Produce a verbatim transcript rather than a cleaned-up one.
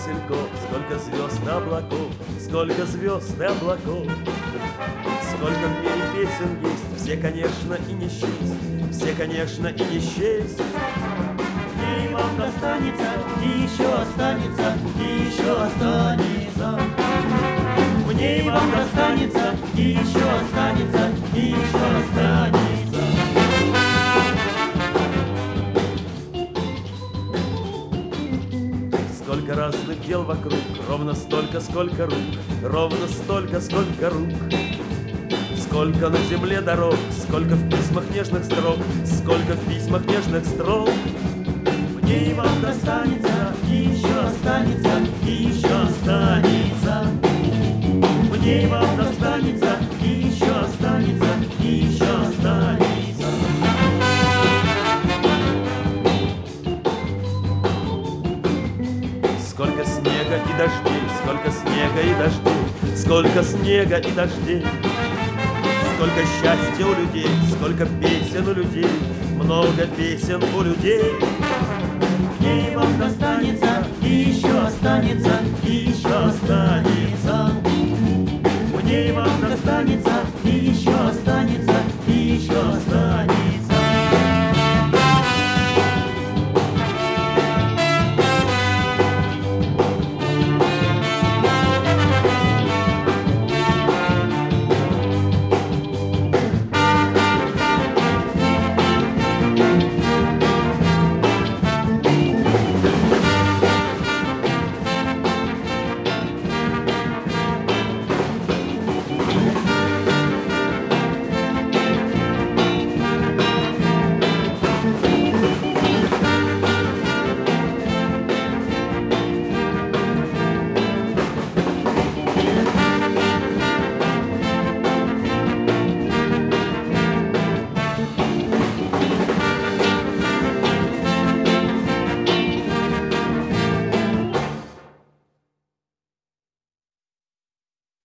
васильков, сколько звезд и облаков, сколько звезд и облаков. Сколько в мире песен есть, все, конечно, и не счесть, все, конечно, и не счесть. И вам достанется, и еще останется, и еще останется. Мне и вам достанется, и еще останется, и еще останется. Сколько разных дел вокруг, ровно столько, сколько рук, ровно столько, сколько рук. Сколько на земле дорог, сколько в письмах нежных строк, сколько в письмах нежных строк. Мне и вам достанется, и еще останется, и еще останется. Мне и вам достанется, и еще останется, и еще останется. Сколько снега и дождей, сколько снега и дождей, сколько снега и дождей. Сколько счастья у людей, сколько песен у людей, много песен у людей. Мне и вам достанется, и еще останется, и еще останется. Мне и вам достанется, и еще останется, и еще останется.